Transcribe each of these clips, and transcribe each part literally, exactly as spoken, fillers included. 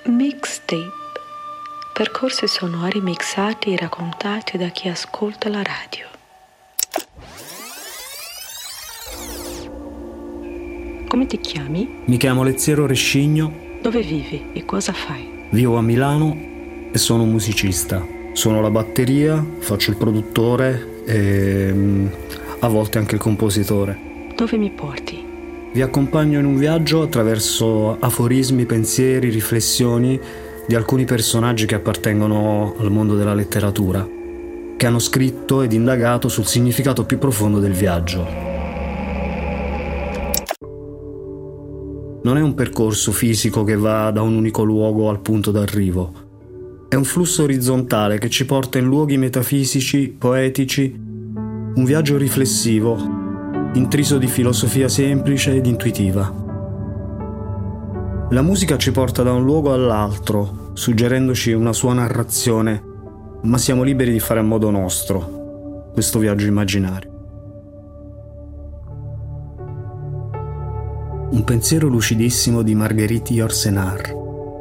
Mixtape. Percorsi sonori mixati e raccontati da chi ascolta la radio. Come ti chiami? Mi chiamo Leziero Rescigno. Dove vivi e cosa fai? Vivo a Milano e sono un musicista. Suono la batteria, faccio il produttore e a volte anche il compositore. Dove mi porti? Vi accompagno in un viaggio attraverso aforismi, pensieri, riflessioni di alcuni personaggi che appartengono al mondo della letteratura, che hanno scritto ed indagato sul significato più profondo del viaggio. Non è un percorso fisico che va da un unico luogo al punto d'arrivo. È un flusso orizzontale che ci porta in luoghi metafisici, poetici, un viaggio riflessivo, intriso di filosofia semplice ed intuitiva. La musica ci porta da un luogo all'altro, suggerendoci una sua narrazione, ma siamo liberi di fare a modo nostro questo viaggio immaginario. Un pensiero lucidissimo di Marguerite Yourcenar.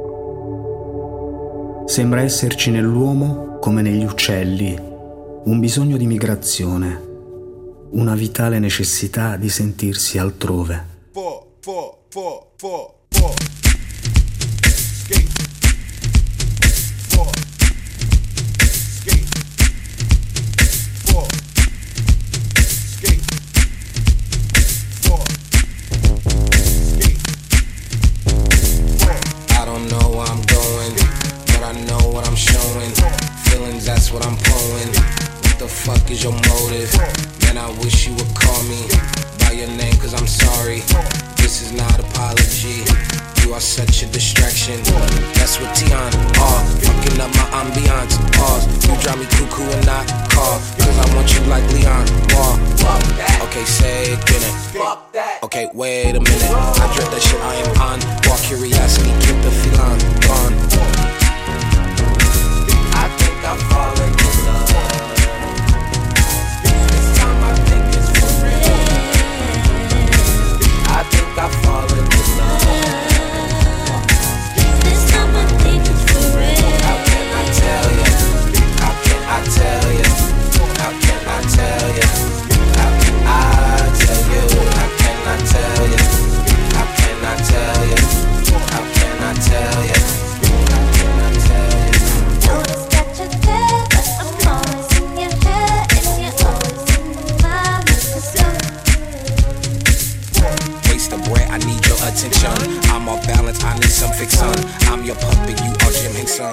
Sembra esserci nell'uomo come negli uccelli, un bisogno di migrazione, una vitale necessità di sentirsi altrove. Four, four, four, four, four. Skate. Four. Skate. Four. Skate. Four. Skate. Four. I don't know where I'm going, but I know what I'm showing. Feelings, that's what I'm pulling. What the fuck is your motive? Man, I wish you would call me by your name, cause I'm sorry. This is not apology. You are such a distraction. That's what Tion are. Fucking up my ambiance. Pause. You drive me cuckoo and not call. Cause I want you like Leon. Wall. Okay, say it, get it. Okay, wait a minute. I dread that shit I am on. Walk curiosity, keep the feline gone. I think I'm falling in love. This time I think it's for real. I think I'm falling in love. This time I think it's for real. How can I tell you? How can I tell you? How can I tell you? How can I tell you? How can I tell you? How can I tell you? How can I tell you? How can I tell you? Notice that you're there, but I'm always in your head, and you're always in my mind. 'Cause you're Waste of bread, I need your attention. I'm off balance, I need some fiction. I'm your puppet, you are Jim Henson.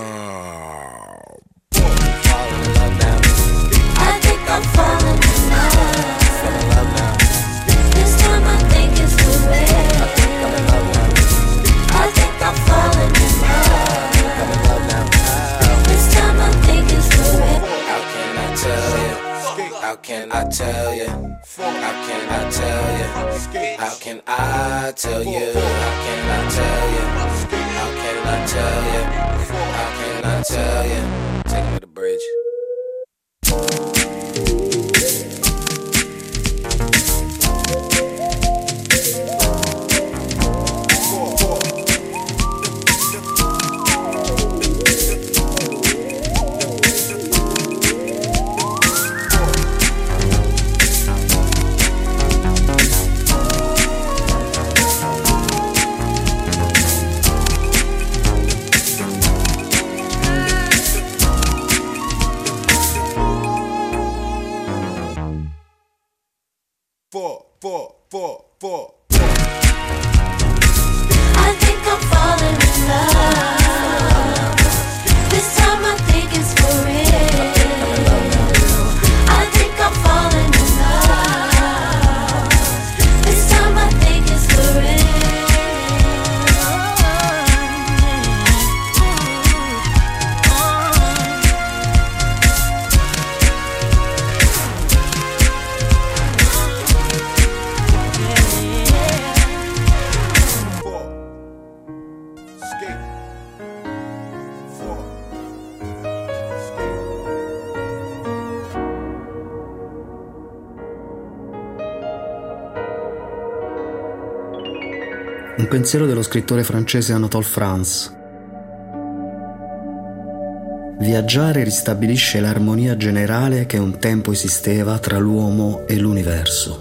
Falling in love now. I think I'm falling in love. Fell in love now. This time I think it's for real. I think I'm in love now. I think I'm falling in love. I'm in love now. This time I think it's for real. How can I tell you? How can I tell you? How can I tell you? How can I tell you? How can I tell you? How can I tell you? How can I tell you? Take me to the bridge. Four, four, four, four. I think I'm falling in love. This time I think it's for real. I think I'm falling in love. This time I think it's for real. Four. Skate. Four. Skate. Un pensiero dello scrittore francese Anatole France. Viaggiare ristabilisce l'armonia generale che un tempo esisteva tra l'uomo e l'universo.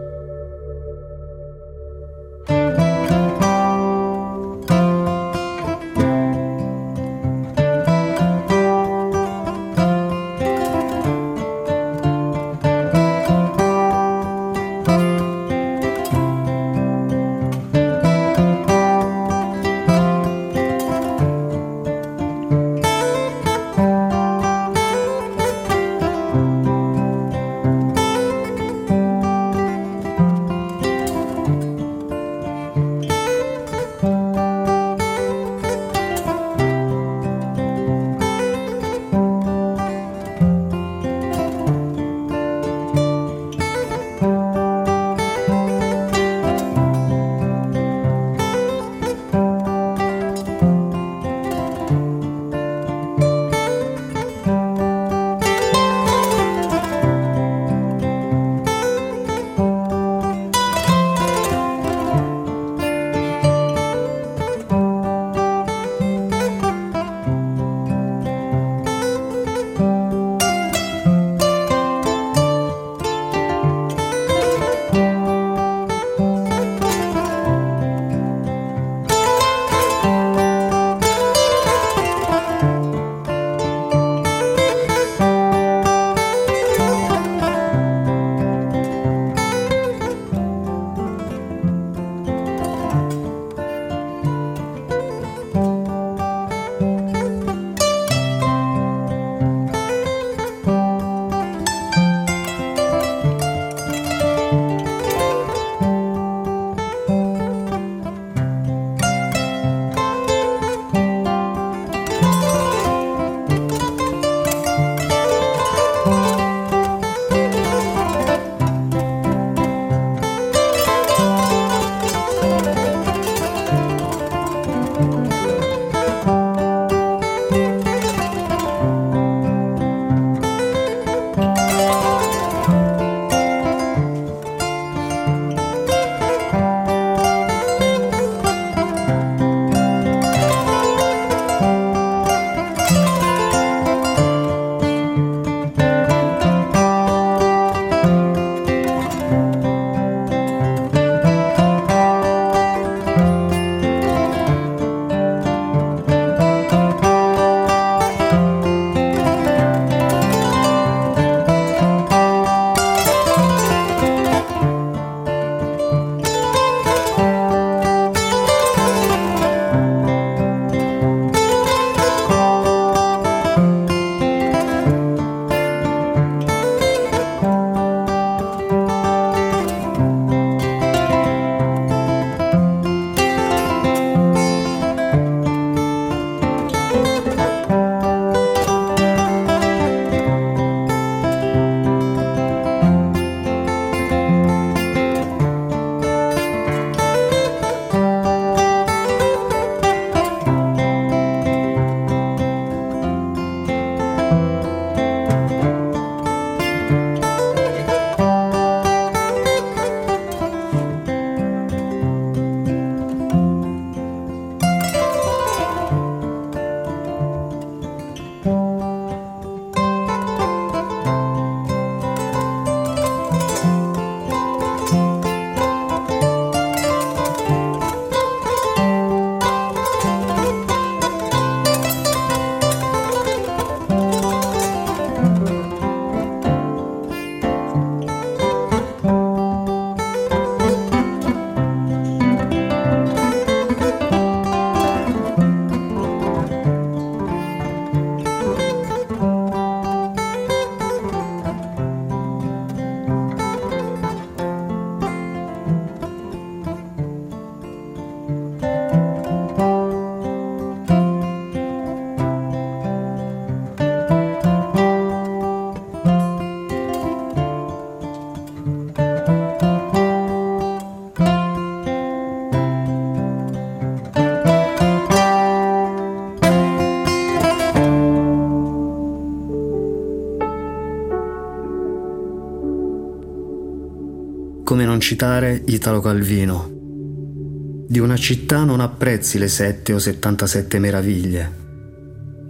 Come non citare Italo Calvino. Di una città non apprezzi le sette o settantasette meraviglie,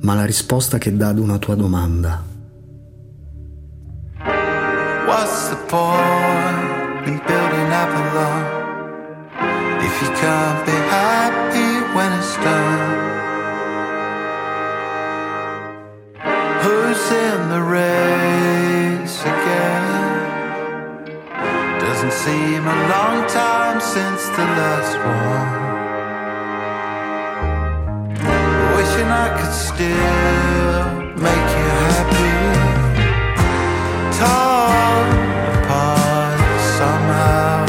ma la risposta che dà ad una tua domanda. What's the point in building up alone if you can't be happy when it's done? Who's in the race again? Doesn't seem a long time since the last one. Wishing I could still make you happy. Torn apart somehow.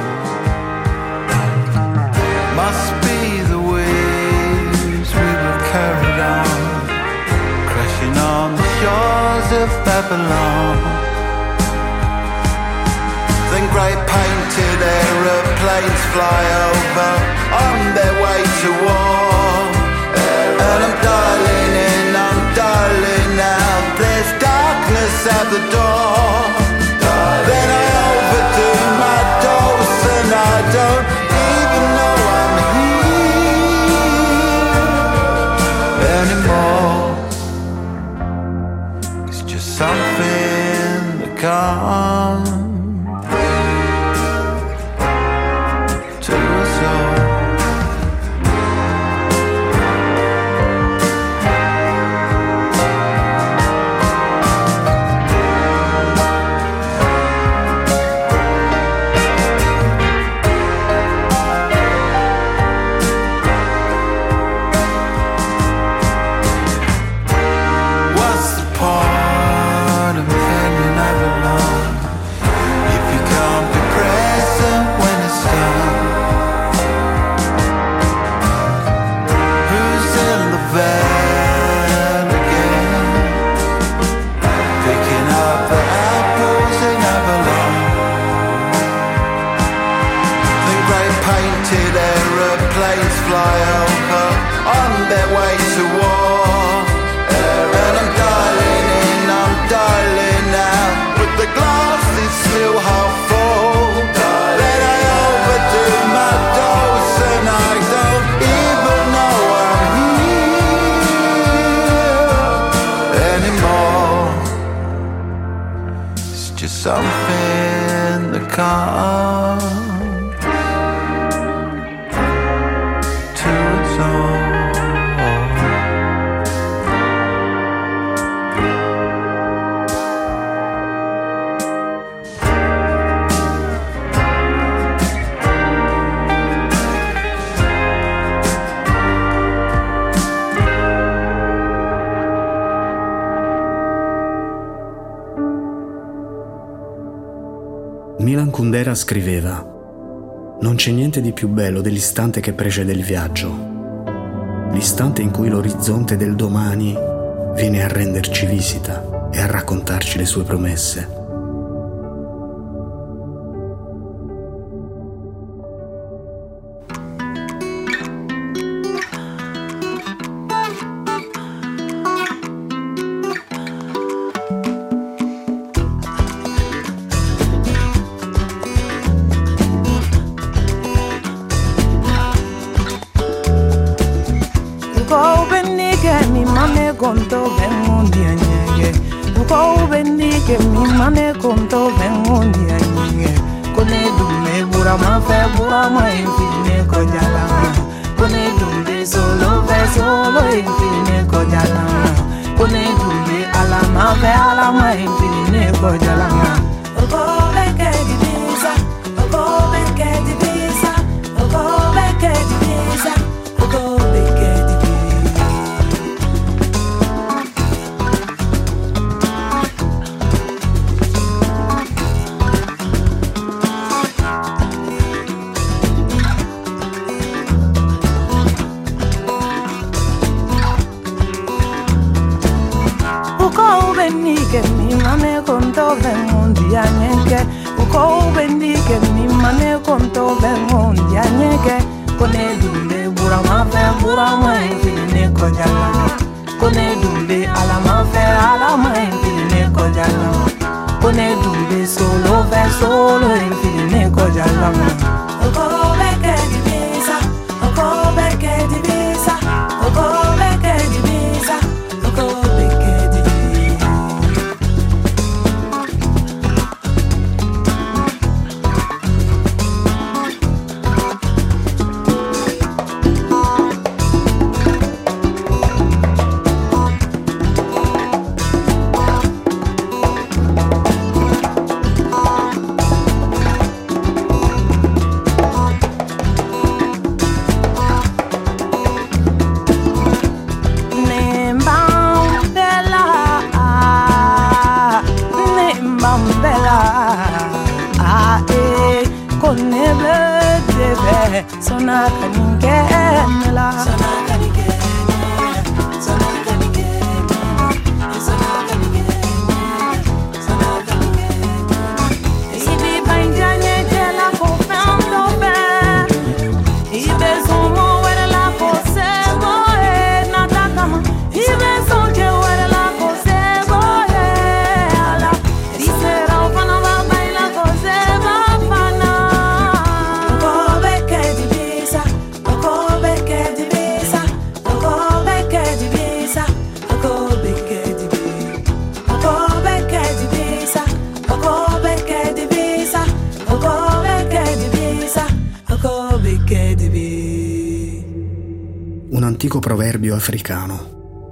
Must be the waves we were carried on, crashing on the shores of Babylon. Then great painted aeroplanes fly over on their way to war. And I'm dialing in, I'm dialing out. There's darkness at the door. Then I overdo my dose and I don't even know I'm here anymore. It's just something that comes to us all. Something that comes to us all. Milan Kundera scriveva: non c'è niente di più bello dell'istante che precede il viaggio, l'istante in cui l'orizzonte del domani viene a renderci visita e a raccontarci le sue promesse. Conto vengondi agnege, uko bendi che mi mane conto vengondi agnege. Kone dume bura ma fe bura ma infine ko jalama. Kone dume solo fe solo infine ko jalama. Kone dume ala ma fe ala ma infine ko jalama. Uko beke di bisa, uko beke di bisa, uko beke di bisa, uko beke di bisa. Che mi mane conto vengondi agnege, uko bendi che mi mane conto vengondi agnege. Kone dumbe bura ma fe bura ma infine ko jalama. Kone dumbe ala ma fe ala ma infine ko jalama. Kone dumbe solo fe solo infine ko jalama. Uko beke di bisa, uko beke di bisa, uko beke di bisa. sonaka ningenela sonaka ningenela sonaka ningenela sonaka ningenela sonaka ningenela ibi banjanye jela ko fendo be ibe somo wera la ko sebo e natakama ibe soje wera la ko sebo e ala risera ufana va baila ko sebo fana ko beke di bisa ko beke di bisa ko beke di bisa ko beke di bisa ko beke di bisa ko beke di bisa ko beke di bisa ko beke di bisa. Un antico proverbio africano.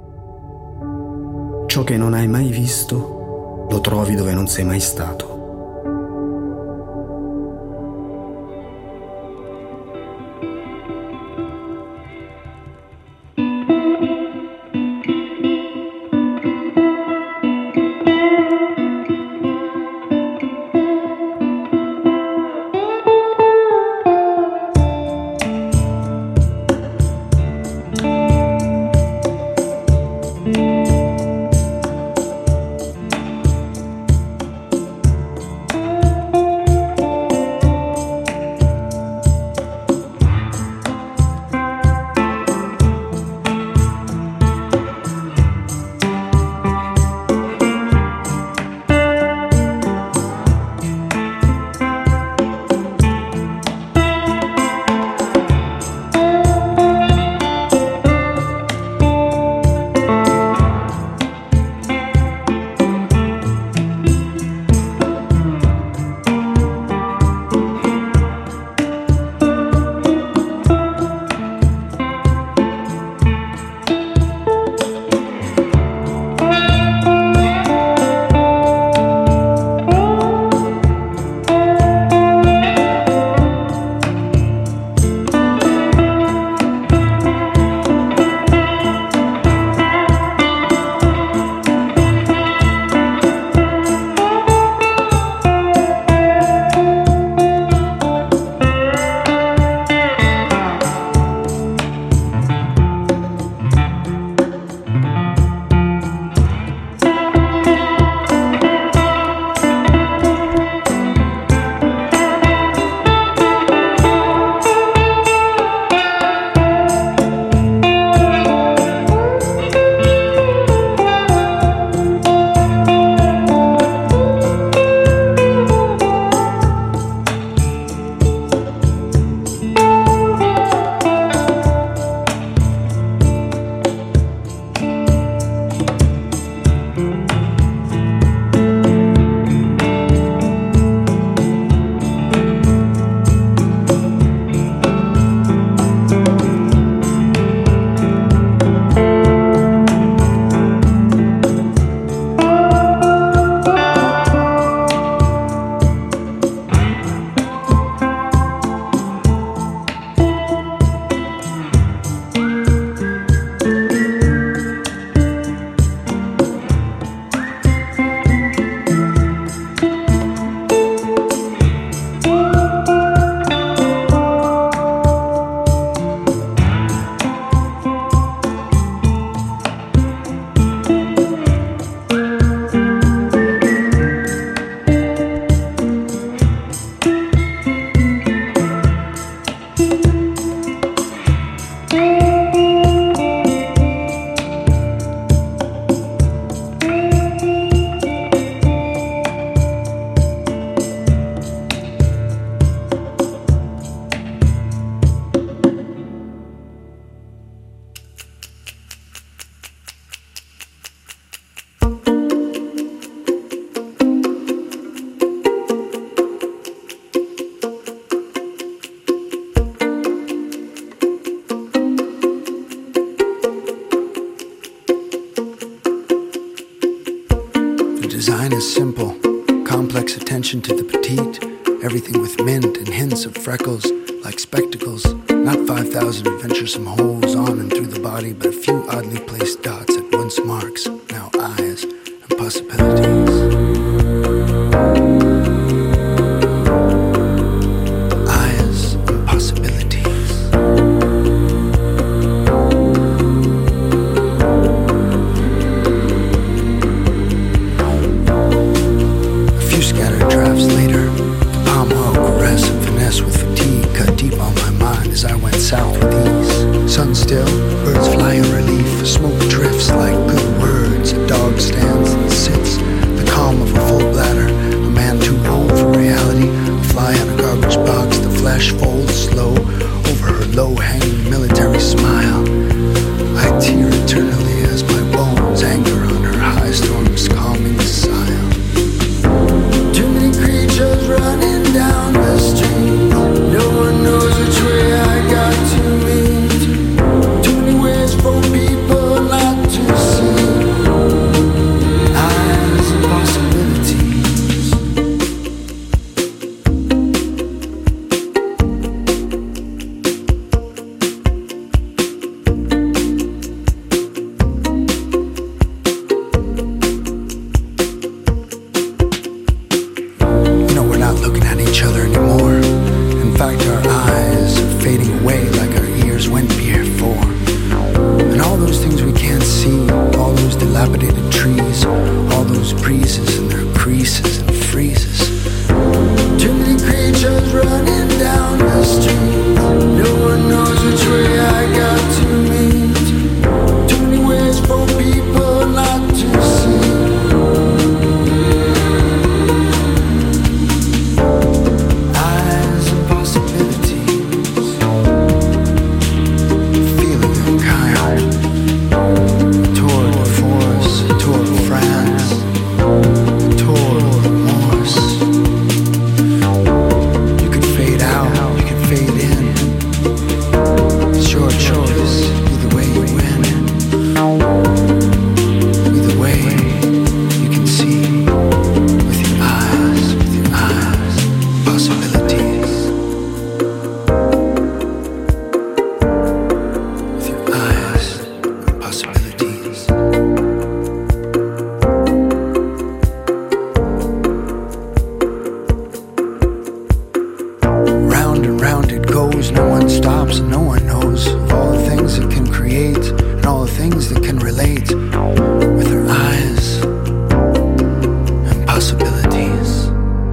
Ciò che non hai mai visto, lo trovi dove non sei mai stato. Design is simple, complex attention to the petite, everything with mint and hints of freckles, like spectacles, not five thousand adventuresome holes on and through the body, but a few oddly placed dots at once marks, now eyes, and possibilities. Eyes and possibilities. still. Birds fly in relief, smoke drifts like good words. A dog stands and sits, the calm of a full bladder. A man too old for reality, a fly on a garbage box. The flesh folds slow over her low-hanging military smile. I tear eternally as my bones anger on her high storm's calming sigh. Too many creatures running down the street. No one knows which way I got to meet. Too many ways for people not to see. Eyes and possibilities. You know, we're not looking at each other anymore. In fact, our eyes are fading away like our ears went before. And all those things we can't see, all those dilapidated trees, all those breezes and their creases and freezes. Too many creatures running down the street. No one knows which way I got to meet. Too many ways for people not to see. Eyes and possibilities. Feeling of kind. Tour de force, Tour de France, Tour de remorse. You could fade out, you could fade in. It's your choice, either way you win. Either way, you can see with your eyes, with your eyes, possibilities. With your eyes, possibilities. Round and round it goes, no one stops and no one knows of all the things it can create and all the things that can relate with her eyes and possibilities.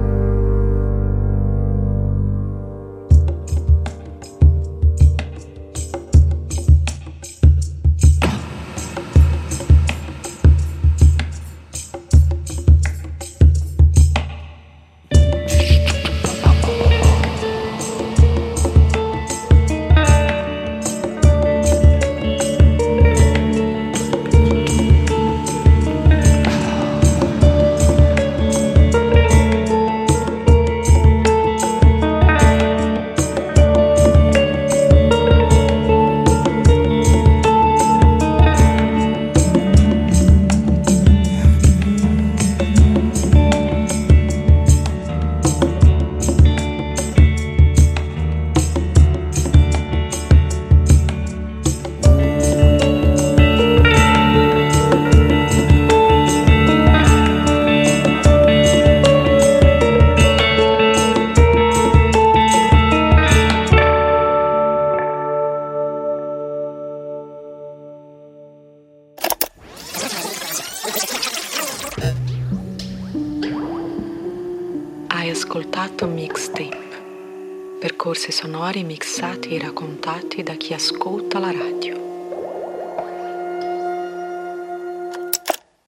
Hai ascoltato Mixtape, percorsi sonori mixati e raccontati da chi ascolta la radio.